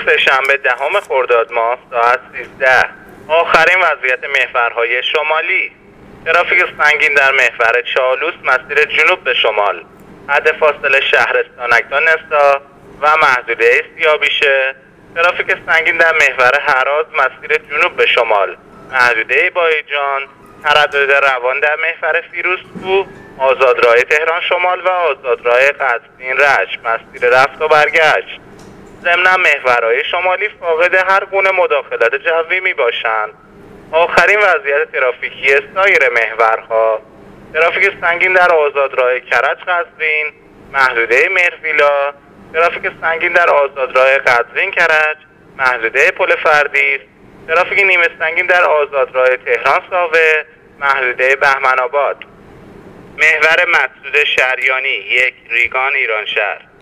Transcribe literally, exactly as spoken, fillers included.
سه‌شنبه دهم خرداد ماه ساعت سیزده. آخرین وضعیت محورهای شمالی. ترافیک سنگین در محور چالوس مسیر جنوب به شمال، حد فاصله شهرستان اکتان نسا و محدوده سیابیشه. ترافیک سنگین در محور هراز مسیر جنوب به شمال، محدوده بایجان. تردد روان در محور فیروزکوه، آزادراه تهران شمال و آزادراه قزوین رشت مسیر رفت و برگشت. ضمن محورهای شمالی فاقد هر گونه مداخلت جوی می باشند. آخرین وضعیت ترافیکی سایر محورها: ترافیک سنگین در آزادراه کرج قزوین، محدوده مهرویلا. ترافیک سنگین در آزادراه قزوین کرج، محدوده پل فردیس. ترافیک نیمه سنگین در آزادراه تهران ساوه، محدوده بهمن آباد. محور مسدود شریانی یک ریگان ایران شهر.